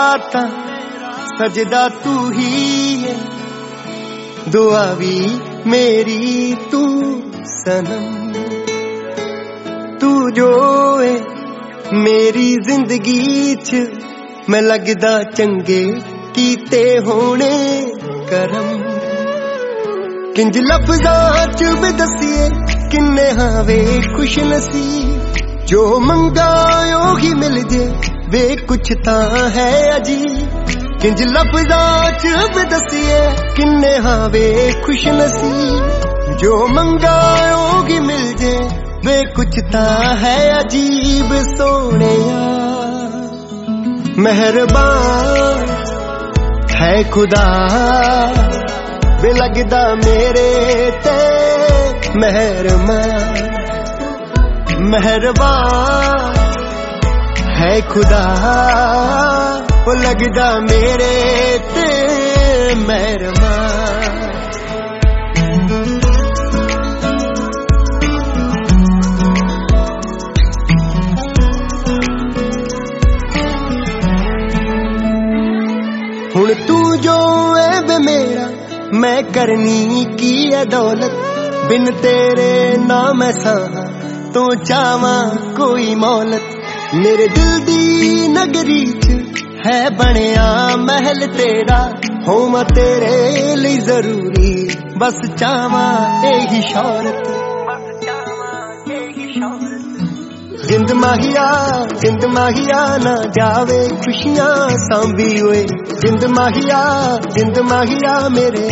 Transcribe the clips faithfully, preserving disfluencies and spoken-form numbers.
तां सजदा तू ही है, दुआ भी मेरी तू सनम। तू जो है मेरी जिंदगी च, मैं लगदा चंगे कीते होने करम। किंज लफ्ज़ां च भी दसिए किन्ने हावे खुश नसीब, जो मंगा ओही मिल जे वे कुछ तां है अजीब। किंज लफ्ज़ां च भी दसिए किन्ने हावे खुश नसीब, जो मंगा ओही मिल जे वे कुछ तां है अजीब। सोहणिया मेहरबान है खुदा, वे लगदा मेरे ते मेहरबान। मेहरबान है खुदा, वो लगदा मेरे ते मेहरबान। हुण तू जो है वे मेरा, मैं करनी की है दौलत, बिन तेरे ना मैं सां तो चावा कोई मौलत। मेरे दिल दी नगरी च है बनिया महल तेरा, होवां तेरे लिए जरूरी बस चावा यही शौहरत। जिंद माहिया जिंद माहिया ना जावे खुशियां सांभी हुए, जिंद माहिया जिंद माहिया मेरे,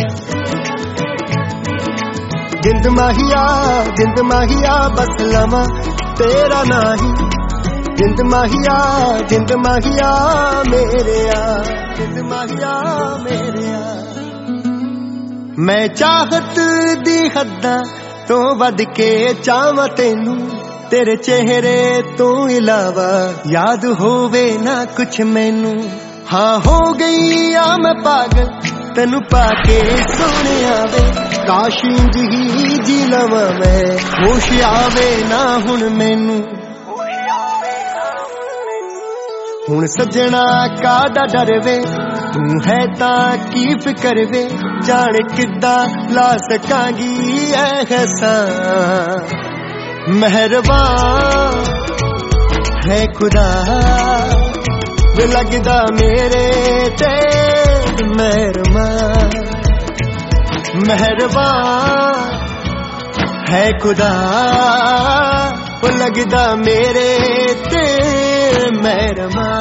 जिंद माहिया जिंद माहिया बस लवा तेरा नाही। जिंद माहिया जिंद माहिया मेरे आ, जिंद माहिया मेरे आ। मैं चाहत दी हद्दां तो वध के चावां तैनू, तेरे चेहरे तो इलावा याद होवे ना कुछ मैनू। हाँ हो गई आ मैं पागल तेनू पाके सोने आवे, काश इंज ही जी लवा मैं, होश आवे ना हुण मैनू। हुण सजना कादा डर वे, तू है तां की फिकर वे, जाने किद्दां ला सकांगी एहसान। मेहरबान है खुदा, वे लगदा मेरे ते मेहरबान। मेहरबान है खुदा, वो लगदा मेरे ते मेहरबान।